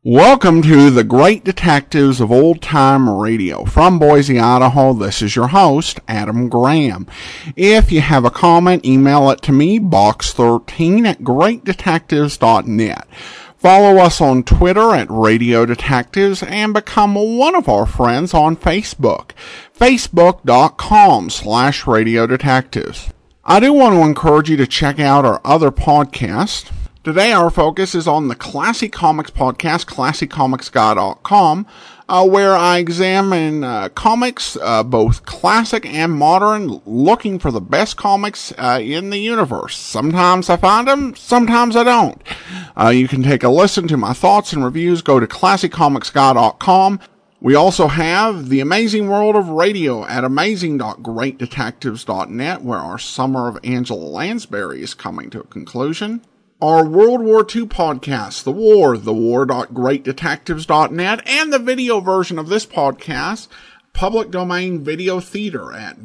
Welcome to the Great Detectives of Old Time Radio. From Boise, Idaho, this is your host, Adam Graham. If you have a comment, email it to me, box13@greatdetectives.net. Follow us on Twitter at Radio Detectives and become one of our friends on Facebook, facebook.com/Radio Detectives. I do want to encourage you to check out our other podcasts. Today our focus is on the Classic Comics podcast, ClassicComicsGuy.com, where I examine comics, both classic and modern, looking for the best comics in the universe. Sometimes I find them, sometimes I don't. You can take a listen to my thoughts and reviews. Go to ClassicComicsGuy.com. We also have The Amazing World of Radio at amazing.greatdetectives.net, where our summer of Angela Lansbury is coming to a conclusion. Our World War II podcast, The War.greatdetectives.net, and the video version of this podcast, public domain video theater at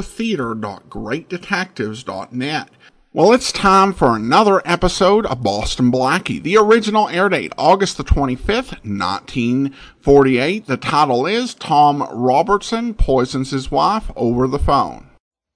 videotheater.greatdetectives.net. Well, it's time for another episode of Boston Blackie. The original air date, August the 25th, 1948. The title is Tom Robertson Poisons His Wife Over the Phone.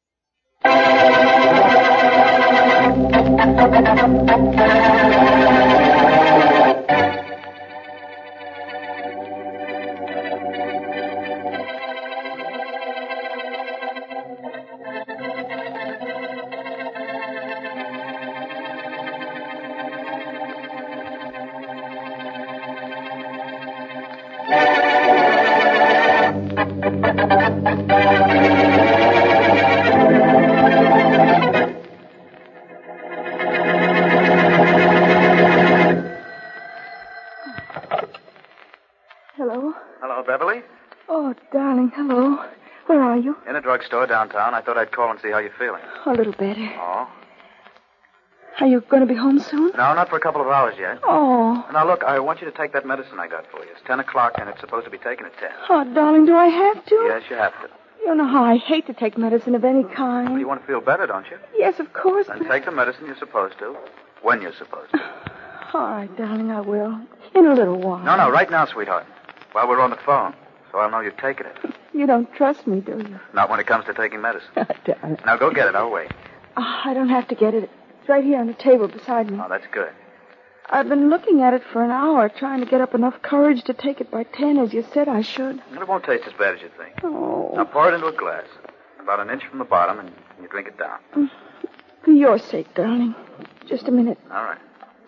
Drugstore downtown. I thought I'd call and see how you're feeling. A little better. Oh? Are you going to be home soon? No, not for a couple of hours yet. Oh. Now, look, I want you to take that medicine I got for you. It's 10 o'clock, and it's supposed to be taken at 10. Oh, darling, do I have to? Yes, you have to. You know how I hate to take medicine of any kind. Well, you want to feel better, don't you? Yes, of course. Then take the medicine you're supposed to, when you're supposed to. All right, darling, I will. In a little while. No, right now, sweetheart. While we're on the phone, so I'll know you've taken it. You don't trust me, do you? Not when it comes to taking medicine. Darling. Now, go get it. I'll wait. Oh, I don't have to get it. It's right here on the table beside me. Oh, that's good. I've been looking at it for an hour, trying to get up enough courage to take it by 10, as you said I should. Well, it won't taste as bad as you think. Oh. Now, pour it into a glass, about an inch from the bottom, and you drink it down. For your sake, darling. Just a minute. All right.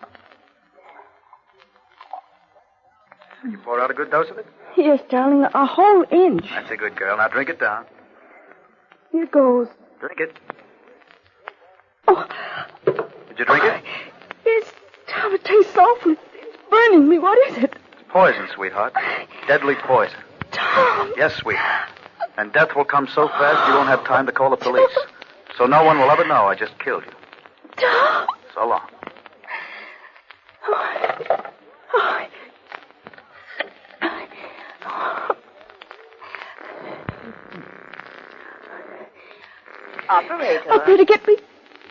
You pour out a good dose of it? Yes, darling, a whole inch. That's a good girl. Now drink it down. Here goes. Drink it. Oh. Did you drink it? Yes, Tom, it tastes awful. It's burning me. What is it? It's poison, sweetheart. Deadly poison. Tom. Yes, sweetheart. And death will come so fast you won't have time to call the police. So no one will ever know I just killed you. Tom. So long. Operator, get me.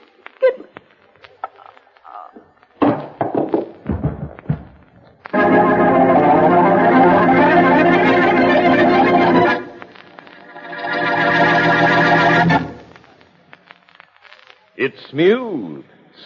It's smooth,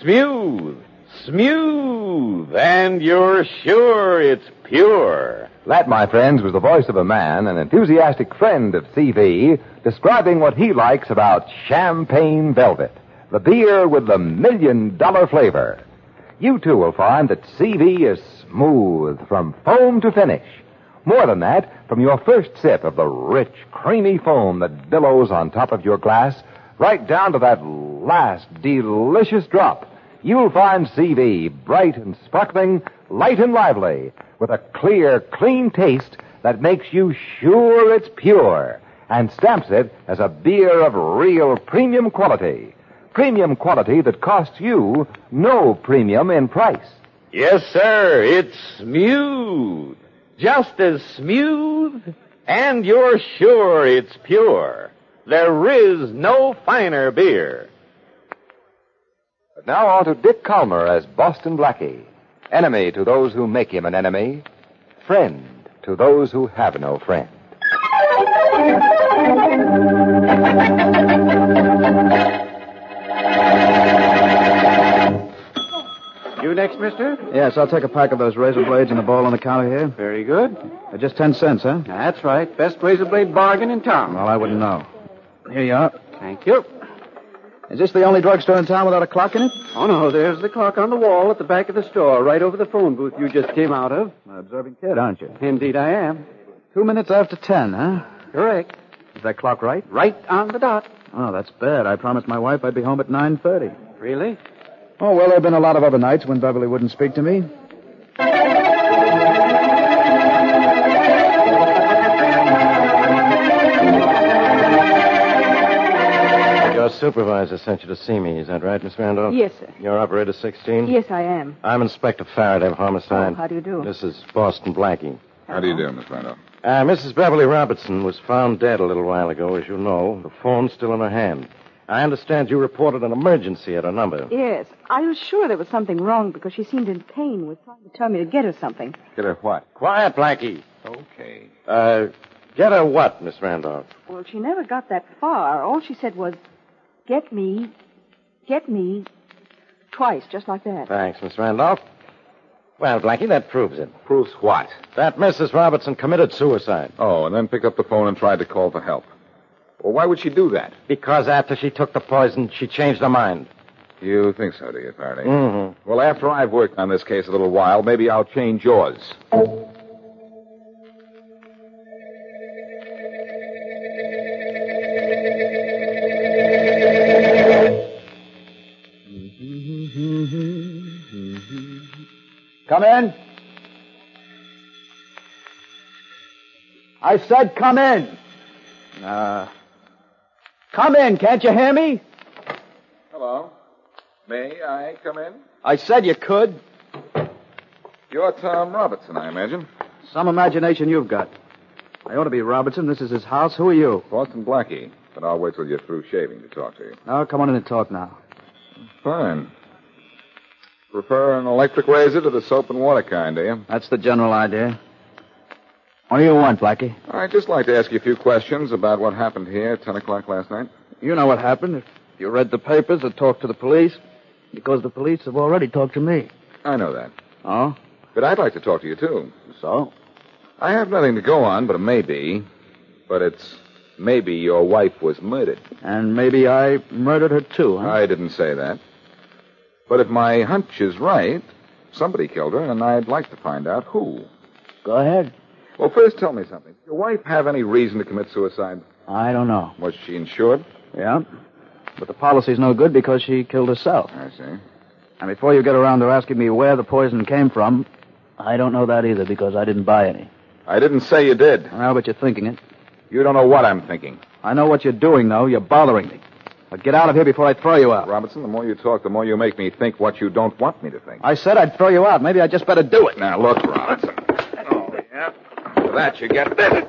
and you're sure it's pure. That, my friends, was the voice of a man, an enthusiastic friend of CV, describing what he likes about Champagne Velvet, the beer with the $1 million flavor. You, too, will find that CV is smooth from foam to finish. More than that, from your first sip of the rich, creamy foam that billows on top of your glass, right down to that last delicious drop, you'll find CV bright and sparkling, light and lively, with a clear, clean taste that makes you sure it's pure and stamps it as a beer of real premium quality. Premium quality that costs you no premium in price. Yes, sir, it's smooth. Just as smooth, and you're sure it's pure. There is no finer beer. But now on to Dick Calmer as Boston Blackie, enemy to those who make him an enemy, friend to those who have no friend. You next, mister? Yes, I'll take a pack of those razor blades and a bowl on the counter here. Very good. They're just 10 cents, huh? That's right. Best razor blade bargain in town. Well, I wouldn't know. Here you are. Thank you. Is this the only drugstore in town without a clock in it? Oh, no, there's the clock on the wall at the back of the store, right over the phone booth you just came out of. An observing kid, aren't you? Indeed I am. 2 minutes after 10, huh? Correct. Is that clock right? Right on the dot. Oh, that's bad. I promised my wife I'd be home at 9:30. Really? Oh, well, there have been a lot of other nights when Beverly wouldn't speak to me. Your supervisor sent you to see me. Is that right, Miss Randolph? Yes, sir. You're Operator 16? Yes, I am. I'm Inspector Faraday of Homicide. Oh, how do you do? This is Boston Blackie. How do you do, Miss Randolph? Mrs. Beverly Robertson was found dead a little while ago, as you know. The phone's still in her hand. I understand you reported an emergency at her number. Yes. I was sure there was something wrong because she seemed in pain. Was trying to tell me to get her something. Get her what? Quiet, Blackie. Okay. Get her what, Miss Randolph? Well, she never got that far. All she said was, get me, twice, just like that. Thanks, Miss Randolph. Well, Blackie, that proves it. Proves what? That Mrs. Robertson committed suicide. Oh, and then picked up the phone and tried to call for help. Well, why would she do that? Because after she took the poison, she changed her mind. You think so, do you, Faraday? Mm-hmm. Well, after I've worked on this case a little while, maybe I'll change yours. Come in. I said come in. Come in, can't you hear me? Hello. May I come in? I said you could. You're Tom Robertson, I imagine. Some imagination you've got. I ought to be Robertson. This is his house. Who are you? Boston Blackie. But I'll wait till you're through shaving to talk to you. Oh, come on in and talk now. Fine. Prefer an electric razor to the soap and water kind, do you? That's the general idea. What do you want, Blackie? I'd just like to ask you a few questions about what happened here at 10 o'clock last night. You know what happened. If you read the papers or talked to the police, because the police have already talked to me. I know that. Oh? But I'd like to talk to you, too. So? I have nothing to go on but a maybe. But it's maybe your wife was murdered. And maybe I murdered her, too, huh? I didn't say that. But if my hunch is right, somebody killed her, and I'd like to find out who. Go ahead. Well, first tell me something. Did your wife have any reason to commit suicide? I don't know. Was she insured? Yeah. But the policy's no good because she killed herself. I see. And before you get around to asking me where the poison came from, I don't know that either because I didn't buy any. I didn't say you did. Well, but you're thinking it. You don't know what I'm thinking. I know what you're doing, though. You're bothering me. Now get out of here before I throw you out. Robertson, the more you talk, the more you make me think what you don't want me to think. I said I'd throw you out. Maybe I just better do it. Now, look, Robertson. Oh, yeah. For that, you get this.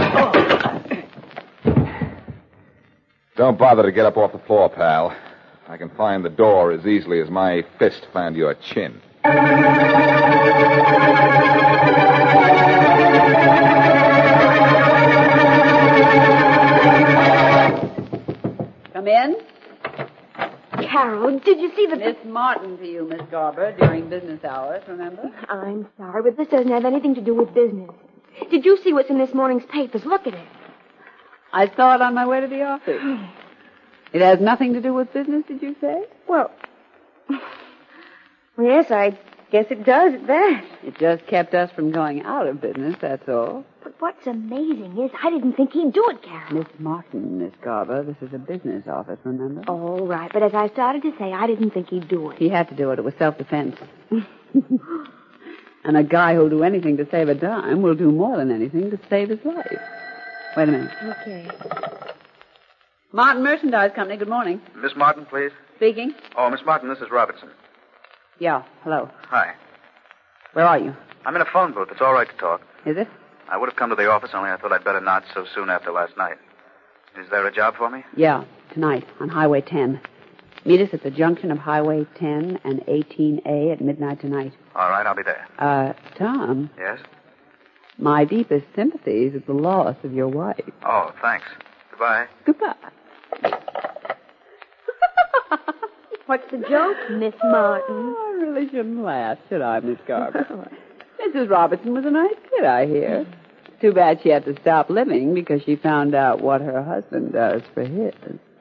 Don't bother to get up off the floor, pal. I can find the door as easily as my fist found your chin. Come in. Carol, did you see the... Miss Martin to you, Miss Garber, during business hours, remember? I'm sorry, but this doesn't have anything to do with business. Did you see what's in this morning's papers? Look at it. I saw it on my way to the office. It has nothing to do with business, did you say? Well, yes, I guess it does at that. It just kept us from going out of business, that's all. But what's amazing is I didn't think he'd do it, Carol. Miss Martin, Miss Garber, this is a business office, remember? All right, but as I started to say, I didn't think he'd do it. He had to do it. It was self-defense. And a guy who'll do anything to save a dime will do more than anything to save his life. Wait a minute. Okay. Martin Merchandise Company, good morning. Miss Martin, please. Speaking. Oh, Miss Martin, this is Robertson. Yeah, hello. Hi. Where are you? I'm in a phone booth. It's all right to talk. Is it? I would have come to the office, only I thought I'd better not so soon after last night. Is there a job for me? Yeah, tonight on Highway 10. Meet us at the junction of Highway 10 and 18A at midnight tonight. All right, I'll be there. Tom. Yes? My deepest sympathies at the loss of your wife. Oh, thanks. Goodbye. Goodbye. What's the joke, Miss Martin? Oh, I really shouldn't laugh, should I, Miss Garber? Mrs. Robertson was a nice kid, I hear. Too bad she had to stop living because she found out what her husband does for his.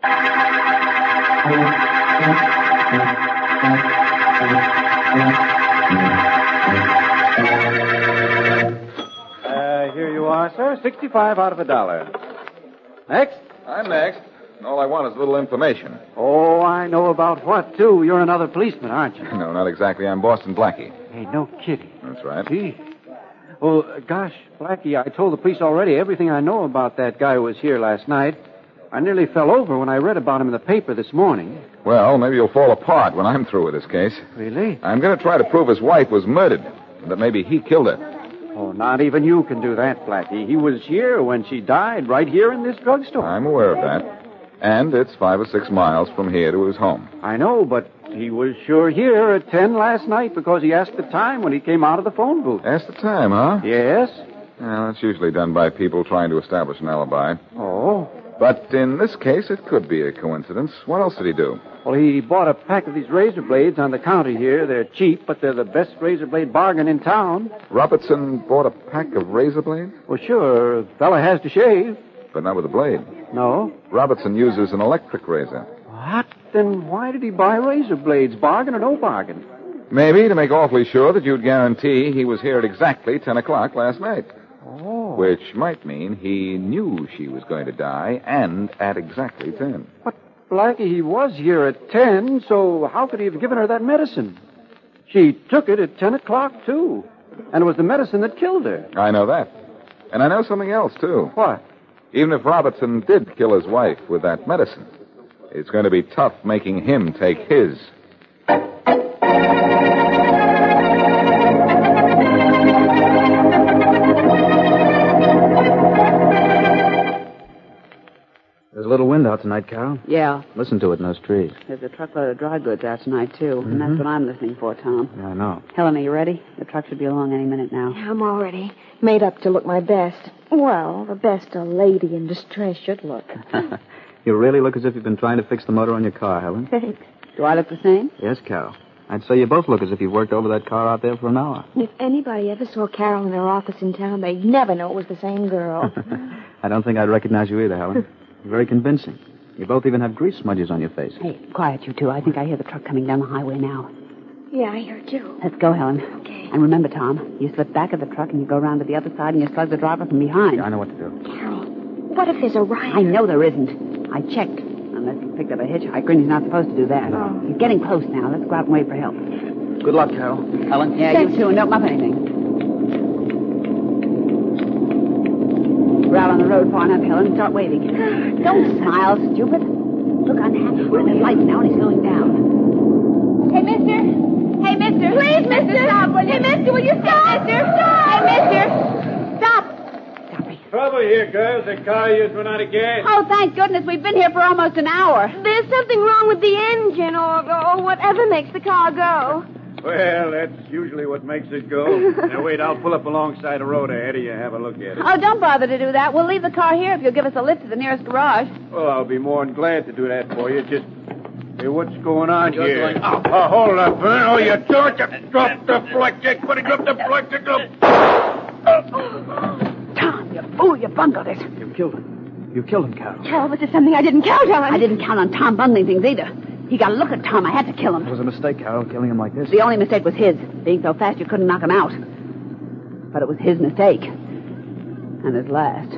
Here you are, sir. 65 out of $1. Next? I'm next. All I want is a little information. Oh, I know about what, too. You're another policeman, aren't you? No, not exactly. I'm Boston Blackie. Hey, no kidding. That's right. Gee. Well, gosh, Blackie, I told the police already everything I know about that guy who was here last night. I nearly fell over when I read about him in the paper this morning. Well, maybe you'll fall apart when I'm through with this case. Really? I'm going to try to prove his wife was murdered, and that maybe he killed her. Oh, not even you can do that, Blackie. He was here when she died, right here in this drugstore. I'm aware of that. And it's 5 or 6 miles from here to his home. I know, but he was sure here at 10 last night because he asked the time when he came out of the phone booth. Asked the time, huh? Yes. Well, that's usually done by people trying to establish an alibi. Oh. But in this case, it could be a coincidence. What else did he do? Well, he bought a pack of these razor blades on the counter here. They're cheap, but they're the best razor blade bargain in town. Robertson bought a pack of razor blades? Well, sure. A fella has to shave. But not with a blade. No. Robertson uses an electric razor. What? Then why did he buy razor blades, bargain or no bargain? Maybe to make awfully sure that you'd guarantee he was here at exactly 10 o'clock last night. Oh. Which might mean he knew she was going to die, and at exactly 10. But, Blackie, he was here at 10, so how could he have given her that medicine? She took it at 10 o'clock, too. And it was the medicine that killed her. I know that. And I know something else, too. What? Even if Robertson did kill his wife with that medicine, it's going to be tough making him take his. There's a little wind out tonight, Carol. Yeah. Listen to it in those trees. There's a truckload of dry goods out tonight, too. And that's what I'm listening for, Tom. Yeah, I know. Helen, are you ready? The truck should be along any minute now. I'm already made up to look my best. Well, the best a lady in distress should look. You really look as if you've been trying to fix the motor on your car, Helen. Thanks. Do I look the same? Yes, Carol. I'd say you both look as if you've worked over that car out there for an hour. If anybody ever saw Carol in her office in town, they'd never know it was the same girl. I don't think I'd recognize you either, Helen. You're very convincing. You both even have grease smudges on your face. Hey, quiet, you two. I think I hear the truck coming down the highway now. Yeah, I heard you. Let's go, Helen. Okay. And remember, Tom, you slip back of the truck and you go around to the other side and you slug the driver from behind. Yeah, I know what to do. Carol, what if there's a riot? I know there isn't. I checked. Unless he picked up a hitchhiker, and he's not supposed to do that. Oh. He's getting close now. Let's go out and wait for help. Good luck, Carol. Helen? Yeah, you too, and don't muff anything. We're out on the road far enough, Helen. Start waving. Don't smile, stupid. Look unhappy. We're in the lights now, and he's going down. Hey, mister. Hey, mister. Please, mister. Stop, will you? Hey, mister, will you stop? Mister, stop. Hey, mister. Stop. Stop me. Trouble here, girls. The car just run out of gas. Oh, thank goodness. We've been here for almost an hour. There's something wrong with the engine or whatever makes the car go. Well, that's usually what makes it go. Now, wait, I'll pull up alongside the road ahead of you and have a look at it. Oh, don't bother to do that. We'll leave the car here if you'll give us a lift to the nearest garage. Well, I'll be more than glad to do that for you. Just, hey, what's going on Just here? like- Oh, hold up, man. Oh, you jerk. Drop the flick. Put drop the flick. Tom, you fool, you bungled it. You killed him. You killed him, Carol. Carol, this is something I didn't count on. I didn't count on Tom bungling things either. He got a look at Tom. I had to kill It him. was a mistake, Carol, killing him like this. The only mistake was his. Being so fast you couldn't knock him out. But it was his mistake. And his last.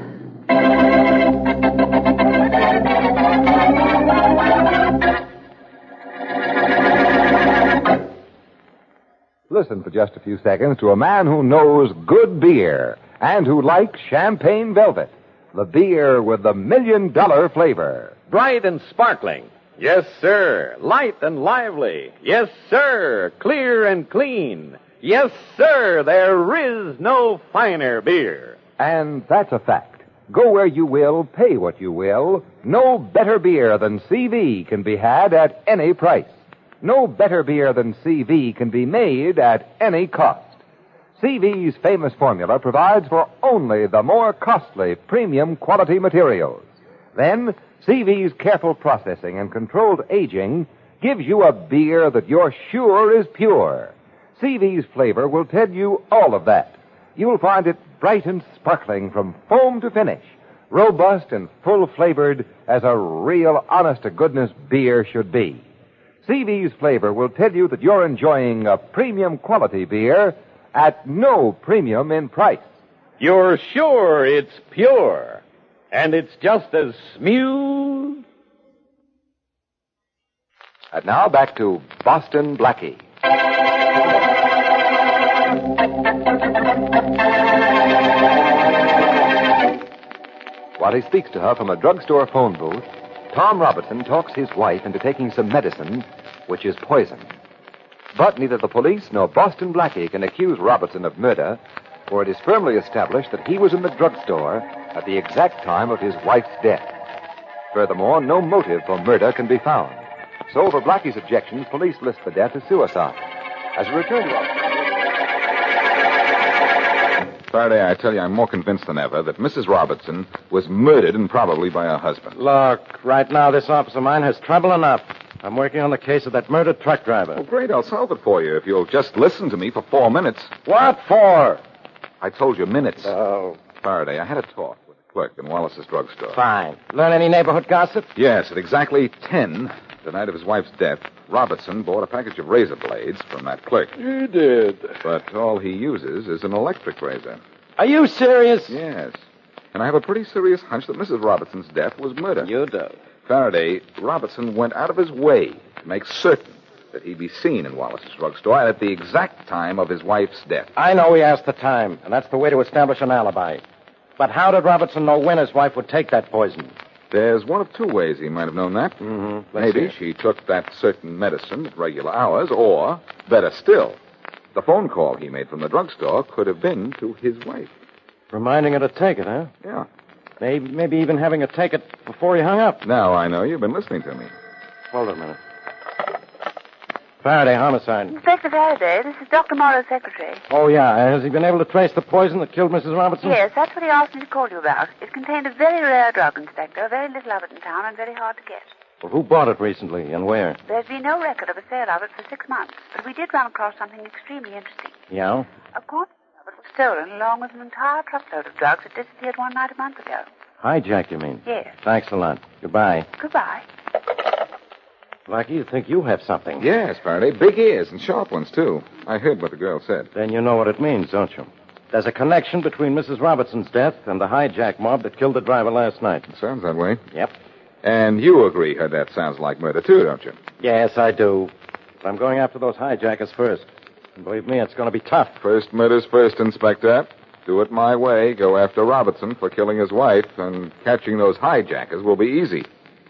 Listen for just a few seconds to a man who knows good beer and who likes Champagne Velvet, the beer with the $1 million flavor. Bright and sparkling. Yes, sir. Light and lively. Yes, sir. Clear and clean. Yes, sir. There is no finer beer. And that's a fact. Go where you will, pay what you will. No better beer than CV can be had at any price. No better beer than CV can be made at any cost. CV's famous formula provides for only the more costly premium quality materials. Then, CV's careful processing and controlled aging gives you a beer that you're sure is pure. CV's flavor will tell you all of that. You'll find it bright and sparkling from foam to finish, robust and full-flavored as a real honest-to-goodness beer should be. CV's flavor will tell you that you're enjoying a premium quality beer at no premium in price. You're sure it's pure, and it's just as smooth. And now back to Boston Blackie. While he speaks to her from a drugstore phone booth, Tom Robertson talks his wife into taking some medicine, which is poison. But neither the police nor Boston Blackie can accuse Robertson of murder, for it is firmly established that he was in the drugstore at the exact time of his wife's death. Furthermore, no motive for murder can be found. So, over Blackie's objections, police list the death as suicide. As we return to our... Faraday, I tell you, I'm more convinced than ever that Mrs. Robertson was murdered and probably by her husband. Look, right now this officer of mine has trouble enough. I'm working on the case of that murdered truck driver. Oh, great, I'll solve it for you if you'll just listen to me for 4 minutes. What for? I told you minutes. Oh. Faraday, I had a talk with the clerk in Wallace's drugstore. Fine. Learn any neighborhood gossip? Yes, at exactly 10, the night of his wife's death, Robertson bought a package of razor blades from that clerk. He did. But all he uses is an electric razor. Are you serious? Yes. And I have a pretty serious hunch that Mrs. Robertson's death was murder. You do. Faraday, Robertson went out of his way to make certain that he'd be seen in Wallace's drugstore at the exact time of his wife's death. I know he asked the time, and that's the way to establish an alibi. But how did Robertson know when his wife would take that poison? There's one of two ways he might have known that. Mm-hmm. Maybe she took that certain medicine at regular hours, or, better still, the phone call he made from the drugstore could have been to his wife. Reminding her to take it, huh? Yeah. Maybe even having her take it before he hung up. Now I know you've been listening to me. Hold it a minute. Faraday, homicide. Inspector Faraday, this is Dr. Morrow's secretary. Oh, yeah. Has he been able to trace the poison that killed Mrs. Robertson? Yes, that's what he asked me to call you about. It contained a very rare drug, Inspector. Very little of it in town and very hard to get. Well, who bought it recently and where? There's been no record of a sale of it for 6 months, but we did run across something extremely interesting. Yeah? A quantity of it was stolen along with an entire truckload of drugs that disappeared one night a month ago. Hijack, you mean? Yes. Thanks a lot. Goodbye. Goodbye. Blackie, you think you have something? Yes, Faraday. Big ears and sharp ones, too. I heard what the girl said. Then you know what it means, don't you? There's a connection between Mrs. Robertson's death and the hijack mob that killed the driver last night. It sounds that way. Yep. And you agree her death sounds like murder, too, don't you? Yes, I do. But I'm going after those hijackers first. And believe me, it's going to be tough. First murder's first, Inspector. Do it my way. Go after Robertson for killing his wife, and catching those hijackers will be easy.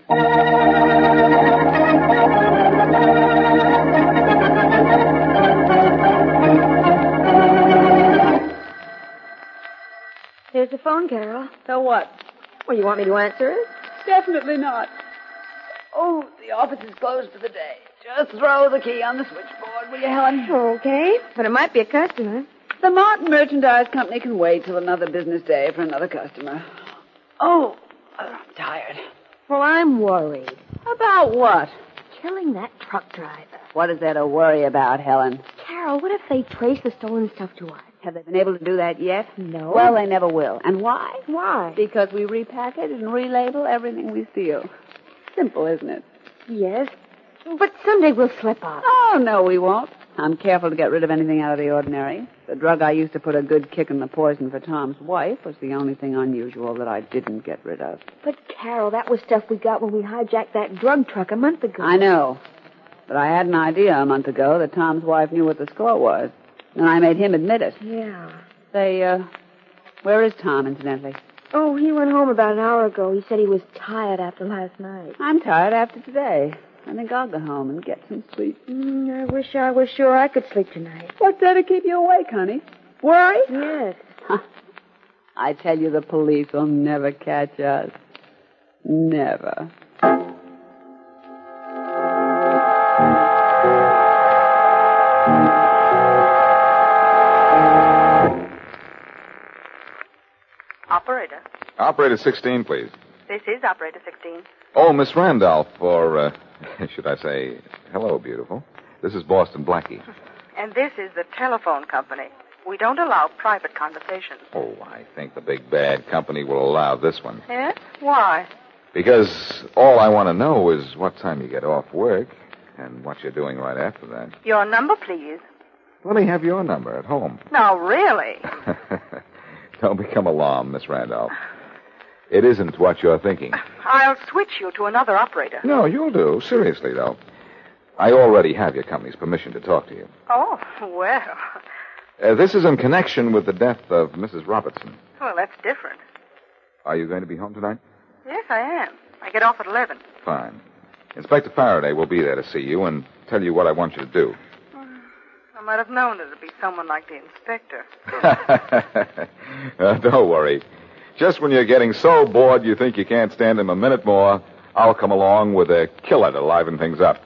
Here's the phone, Carol. So what? Well, you want me to answer it? Definitely not. Oh, the office is closed for the day. Just throw the key on the switchboard, will you, Helen? Okay, but it might be a customer. The Martin Merchandise Company can wait till another business day for another customer. Oh, I'm tired. Well, I'm worried. About what? Killing that truck driver. What is there to worry about, Helen? Carol, what if they trace the stolen stuff to us? Have they been able to do that yet? No. Well, they never will. And why? Why? Because we repackage and relabel everything we steal. Simple, isn't it? Yes. But someday we'll slip up. Oh, no, we won't. I'm careful to get rid of anything out of the ordinary. The drug I used to put a good kick in the poison for Tom's wife was the only thing unusual that I didn't get rid of. But, Carol, that was stuff we got when we hijacked that drug truck a month ago. I know. But I had an idea a month ago that Tom's wife knew what the score was. And I made him admit it. Yeah. Say, where is Tom, incidentally? Oh, he went home about an hour ago. He said he was tired after last night. I'm tired after today. I think I'll go home and get some sleep. I wish I was sure I could sleep tonight. What's there to keep you awake, honey? Worry? Yes. I tell you, the police will never catch us. Never. Operator. Operator 16, please. This is Operator 16. Oh, Miss Randolph, or should I say, hello, beautiful. This is Boston Blackie. And this is the telephone company. We don't allow private conversations. Oh, I think the big bad company will allow this one. Yes? Why? Because all I want to know is what time you get off work and what you're doing right after that. Your number, please. Let me have your number at home. No, really? Don't become alarmed, Miss Randolph. It isn't what you're thinking. I'll switch you to another operator. No, you'll do. Seriously, though. I already have your company's permission to talk to you. Oh, well. This is in connection with the death of Mrs. Robertson. Well, that's different. Are you going to be home tonight? Yes, I am. I get off at 11. Fine. Inspector Faraday will be there to see you and tell you what I want you to do. I might have known it would be someone like the inspector. Don't worry. Just when you're getting so bored you think you can't stand him a minute more, I'll come along with a killer to liven things up.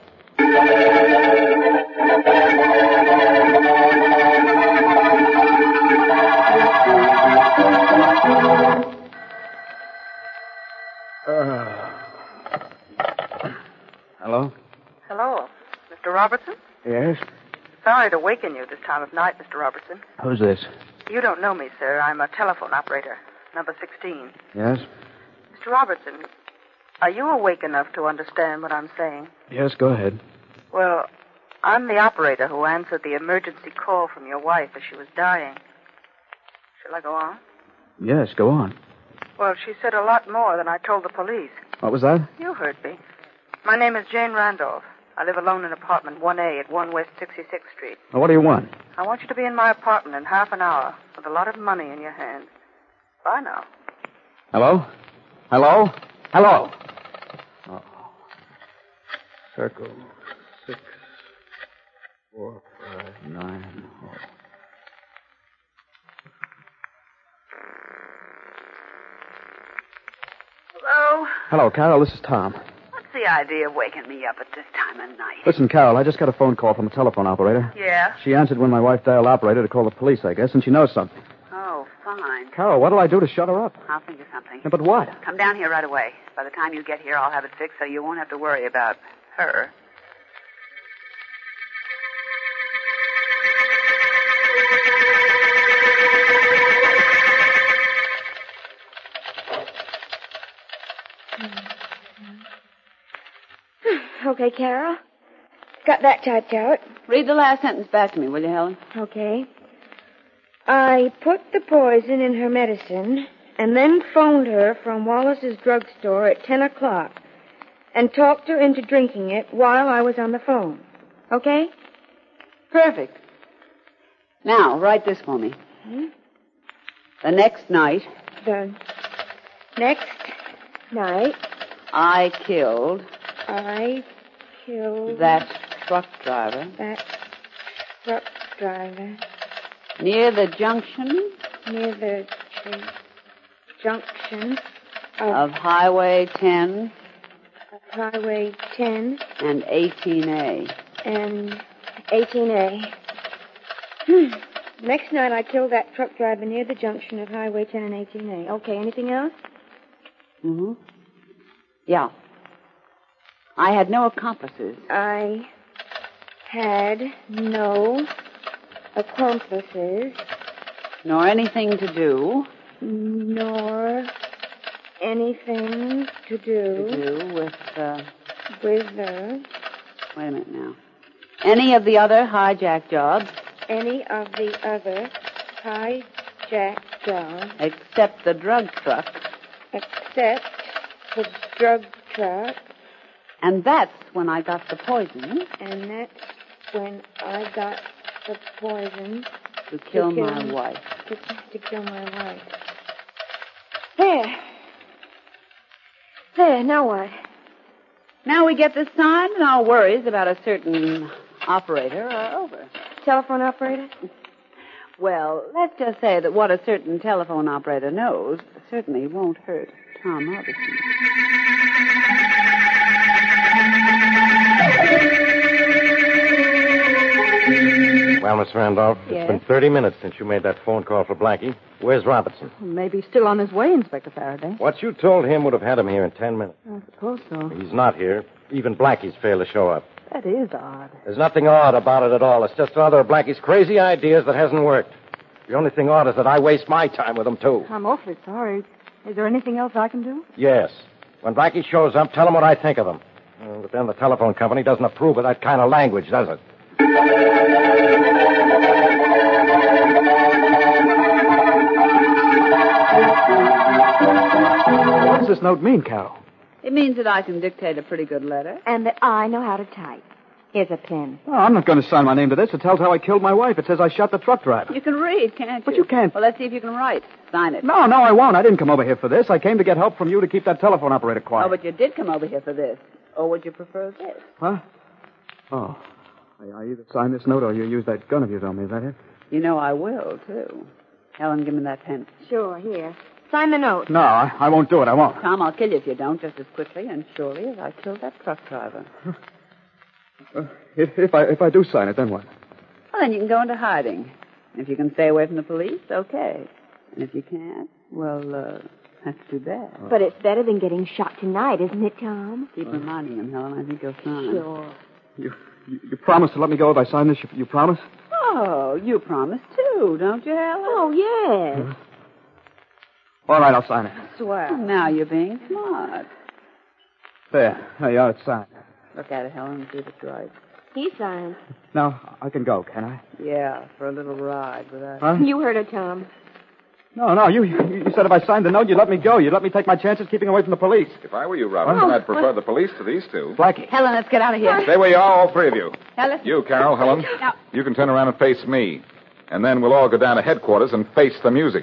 Hello? Hello, Mr. Robertson? Yes? Sorry to waken you this time of night, Mr. Robertson. Who's this? You don't know me, sir. I'm a telephone operator, number 16. Yes? Mr. Robertson, are you awake enough to understand what I'm saying? Yes, go ahead. Well, I'm the operator who answered the emergency call from your wife as she was dying. Shall I go on? Yes, go on. Well, she said a lot more than I told the police. What was that? You heard me. My name is Jane Randolph. I live alone in apartment 1A at 1 West 66th Street. Well, what do you want? I want you to be in my apartment in half an hour with a lot of money in your hand. Bye now. Hello? Hello? Hello? Oh. Circle 6, 4, 5, 9. Oh. Hello? Hello, Carol. This is Tom. What's the idea of waking me up at this time of night? Listen, Carol, I just got a phone call from a telephone operator. Yeah? She answered when my wife dialed operator to call the police, I guess, and she knows something. Oh, fine. Carol, what do I do to shut her up? I'll think of something. Yeah, but what? Come down here right away. By the time you get here, I'll have it fixed so you won't have to worry about her. Okay, Carol. Got that typed out. Read the last sentence back to me, will you, Helen? Okay. I put the poison in her medicine and then phoned her from Wallace's drugstore at 10 o'clock and talked her into drinking it while I was on the phone. Okay? Perfect. Now, write this for me. The next night, The next night, I killed I killed that truck driver that truck driver near the junction near the junction of Highway 10 Highway 10 and 18A. and 18A. Next night I killed that truck driver near the junction of Highway 10 and 18A. Okay, anything else? Mm-hmm. Yeah. I had no accomplices. I had no accomplices. Nor anything to do. Nor anything to do with the wait a minute now. Any of the other hijack jobs. Any of the other hijack jobs. Except the drug truck. Except the drug truck. And that's when I got the poison. And that's when I got the poison. To kill my wife. To kill my wife. There, now what? Now we get this signed and our worries about a certain operator are over. Telephone operator? Well, let's just say that what a certain telephone operator knows certainly won't hurt Tom Robertson. Well, Miss Randolph, Yes? it's been 30 minutes since you made that phone call for Blackie. Where's Robertson? Maybe still on his way, Inspector Faraday. What you told him would have had him here in 10 minutes. I suppose so. He's not here. Even Blackie's failed to show up. That is odd. There's nothing odd about it at all. It's just another of Blackie's crazy ideas that hasn't worked. The only thing odd is that I waste my time with him, too. I'm awfully sorry. Is there anything else I can do? Yes. When Blackie shows up, tell him what I think of him. But then the telephone company doesn't approve of that kind of language, does it? What does this note mean, Carol? It means that I can dictate a pretty good letter. And that I know how to type. Here's a pen. Oh, I'm not going to sign my name to this. It tells how I killed my wife. It says I shot the truck driver. You can read, can't you? But you can't. Well, let's see if you can write. Sign it. No, I won't. I didn't come over here for this. I came to get help from you to keep that telephone operator quiet. Oh, but you did come over here for this. Or would you prefer this? Huh? Oh. I either sign this note or you use that gun of yours on me. Is that it? You know I will, too. Helen, give me that pen. Sure, here. Sign the note. No, I won't do it. I won't. Tom, I'll kill you if you don't, just as quickly and surely as I killed that truck driver. If I do sign it, then what? Well, then you can go into hiding. If you can stay away from the police, okay. And if you can't, well, that's too bad. But it's better than getting shot tonight, isn't it, Tom? Keep reminding him, Helen. I think you'll sign. Sure. You promise to let me go if I sign this? You promise? Oh, you promise, too, don't you, Helen? Oh, yes. All right, I'll sign it. Swell. Now you're being smart. There you are. It's signed. Look at it, Helen, and see if it's right. He signed. Now, I can go, can I? Yeah, for a little ride with us. Huh? You heard her, Tom. No, you said if I signed the note, you'd let me go. You'd let me take my chances keeping away from the police. If I were you, Robinson, I'd prefer the police to these two. Blackie. Helen, let's get out of here. Stay where you are, all three of you. Helen? You, Carol, Helen. No. You can turn around and face me. And then we'll all go down to headquarters and face the music.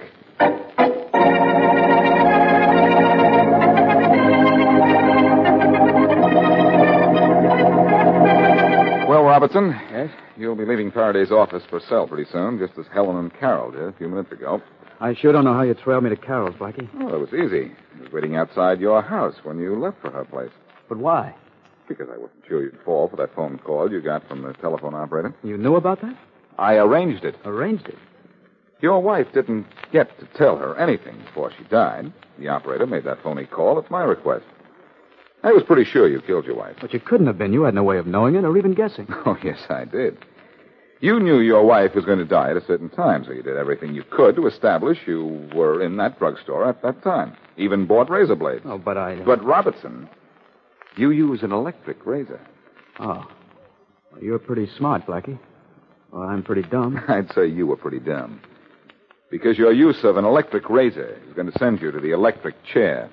Well, Robertson. Yes? You'll be leaving Faraday's office for cell pretty soon, just as Helen and Carol did a few minutes ago. I sure don't know how you trailed me to Carol's, Blackie. Oh, it was easy. I was waiting outside your house when you left for her place. But why? Because I wasn't sure you'd fall for that phone call you got from the telephone operator. You knew about that? I arranged it. Arranged it? Your wife didn't get to tell her anything before she died. The operator made that phony call at my request. I was pretty sure you killed your wife. But you couldn't have been. You had no way of knowing it or even guessing. Oh, yes, I did. You knew your wife was going to die at a certain time, so you did everything you could to establish you were in that drugstore at that time. Even bought razor blades. Oh, but I... But, Robertson, you use an electric razor. Oh. Well, you're pretty smart, Blackie. Well, I'm pretty dumb. I'd say you were pretty dumb. Because your use of an electric razor is going to send you to the electric chair.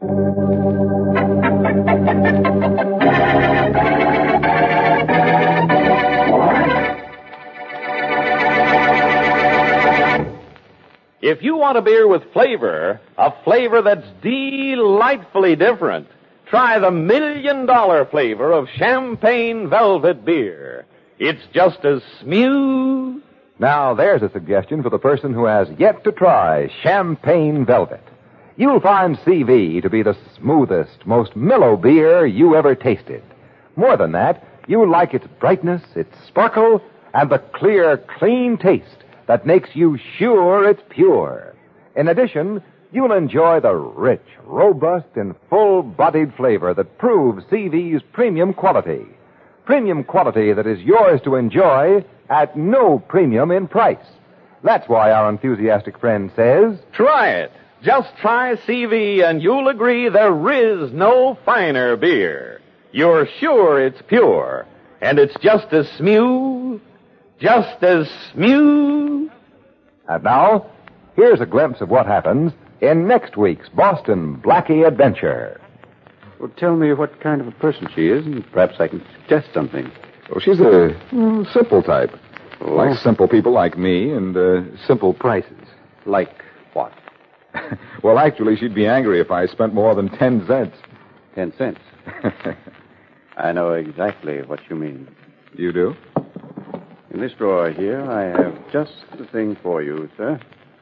If you want a beer with flavor, a flavor that's delightfully different, try the $1 million flavor of Champagne Velvet Beer. It's just as smooth. Now, there's a suggestion for the person who has yet to try Champagne Velvet. You'll find CV to be the smoothest, most mellow beer you ever tasted. More than that, you'll like its brightness, its sparkle, and the clear, clean taste that makes you sure it's pure. In addition, you'll enjoy the rich, robust, and full-bodied flavor that proves CV's premium quality. Premium quality that is yours to enjoy at no premium in price. That's why our enthusiastic friend says, Try it. Just try CV and you'll agree there is no finer beer. You're sure it's pure. And it's just as smooth. Just as smooth. And now, here's a glimpse of what happens in next week's Boston Blackie Adventure. Well, tell me what kind of a person she is, and perhaps I can suggest something. Well, she's a simple type. Like simple people like me and simple prices. Like what? Well, actually, she'd be angry if I spent more than 10 cents. 10 cents? I know exactly what you mean. You do? In this drawer here, I have just the thing for you, sir.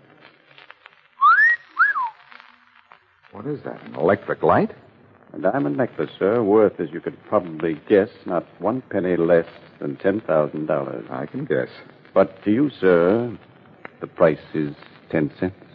What is that, an electric light? A diamond necklace, sir, worth, as you could probably guess, not 1 penny less than $10,000. I can guess. But to you, sir, the price is 10 cents.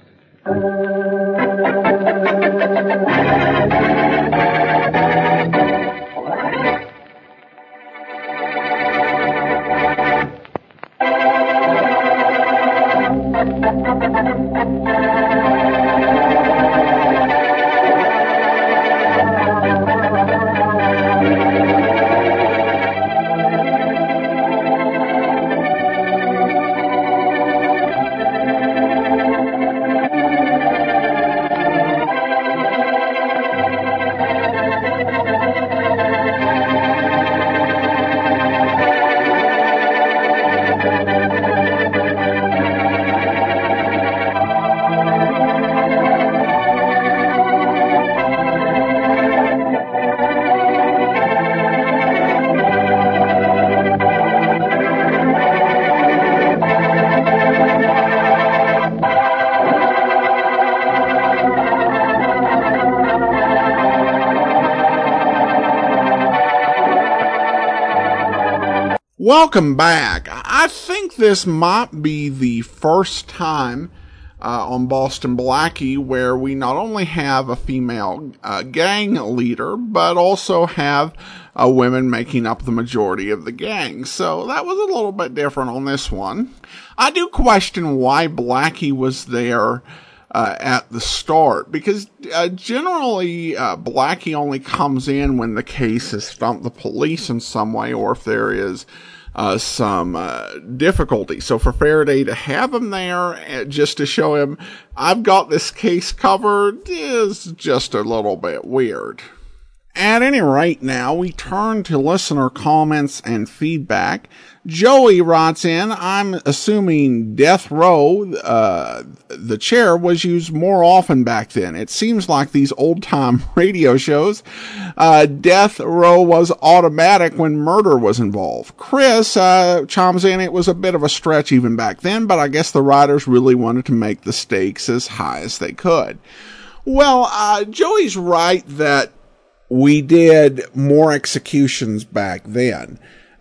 Welcome back. I think this might be the first time on Boston Blackie where we not only have a female gang leader, but also have women making up the majority of the gang. So that was a little bit different on this one. I do question why Blackie was there at the start, because generally Blackie only comes in when the case has stumped the police in some way, or if there is some difficulty. So for Faraday to have him there just to show him, I've got this case covered, is just a little bit weird. At any rate, now we turn to listener comments and feedback. Joey writes in, I'm assuming Death Row, the chair, was used more often back then. It seems like these old-time radio shows, Death Row was automatic when murder was involved. Chris chimes in, it was a bit of a stretch even back then, but I guess the writers really wanted to make the stakes as high as they could. Well, Joey's right that we did more executions back then.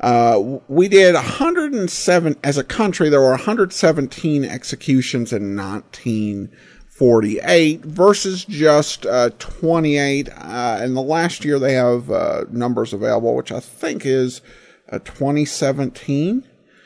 We did 107, as a country, there were 117 executions in 1948 versus just 28. And the last year they have numbers available, which I think is 2017.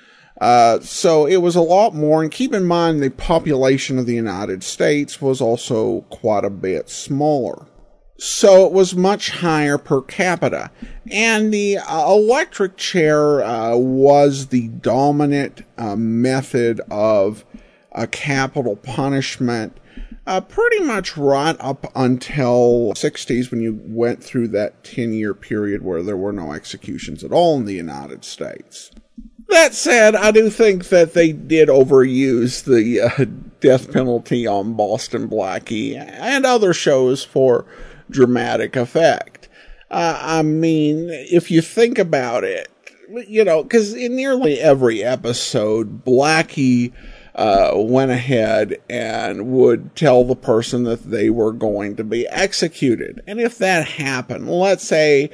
So it was a lot more. And keep in mind, the population of the United States was also quite a bit smaller. So it was much higher per capita. And the electric chair was the dominant method of capital punishment pretty much right up until the 60s, when you went through that 10-year period where there were no executions at all in the United States. That said, I do think that they did overuse the death penalty on Boston Blackie and other shows for dramatic effect. I mean, if you think about it, you know, because in nearly every episode, Blackie went ahead and would tell the person that they were going to be executed. And if that happened, let's say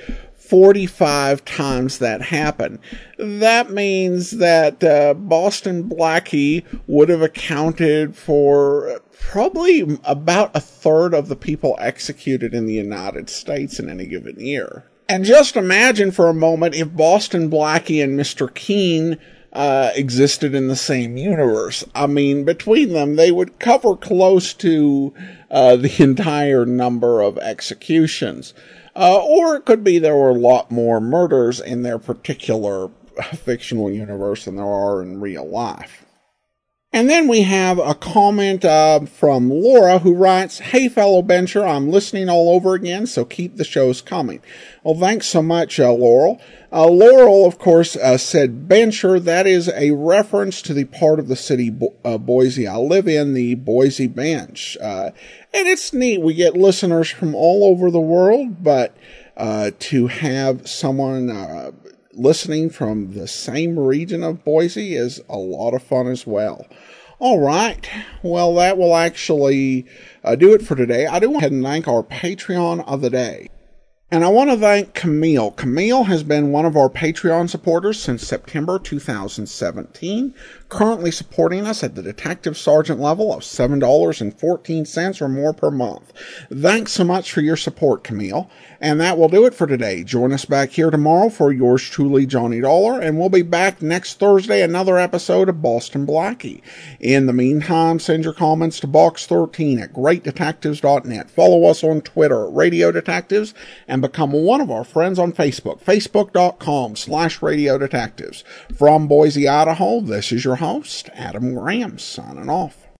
45 times that happened, that means that Boston Blackie would have accounted for probably about a third of the people executed in the United States in any given year. And just imagine for a moment if Boston Blackie and Mr. Keen existed in the same universe. I mean, between them, they would cover close to the entire number of executions. Or it could be there were a lot more murders in their particular fictional universe than there are in real life. And then we have a comment from Laura, who writes, "Hey, fellow bencher, I'm listening all over again, so keep the shows coming." Well, thanks so much, Laurel. Laurel, of course, said bencher. That is a reference to the part of the city, Boise, I live in, the Boise Bench. And it's neat. We get listeners from all over the world, but to have someone listening from the same region of Boise is a lot of fun as well. All right. Well, that will actually do it for today. I do want to thank our Patreon of the day. And I want to thank Camille. Camille has been one of our Patreon supporters since September 2017, currently supporting us at the Detective Sergeant level of $7.14 or more per month. Thanks so much for your support, Camille. And that will do it for today. Join us back here tomorrow for yours truly, Johnny Dollar, and we'll be back next Thursday, another episode of Boston Blackie. In the meantime, send your comments to box13 at greatdetectives.net. Follow us on Twitter at Radio Detectives, and become one of our friends on Facebook, facebook.com/Radio Detectives. From Boise, Idaho, this is your host, Adam Graham, signing off.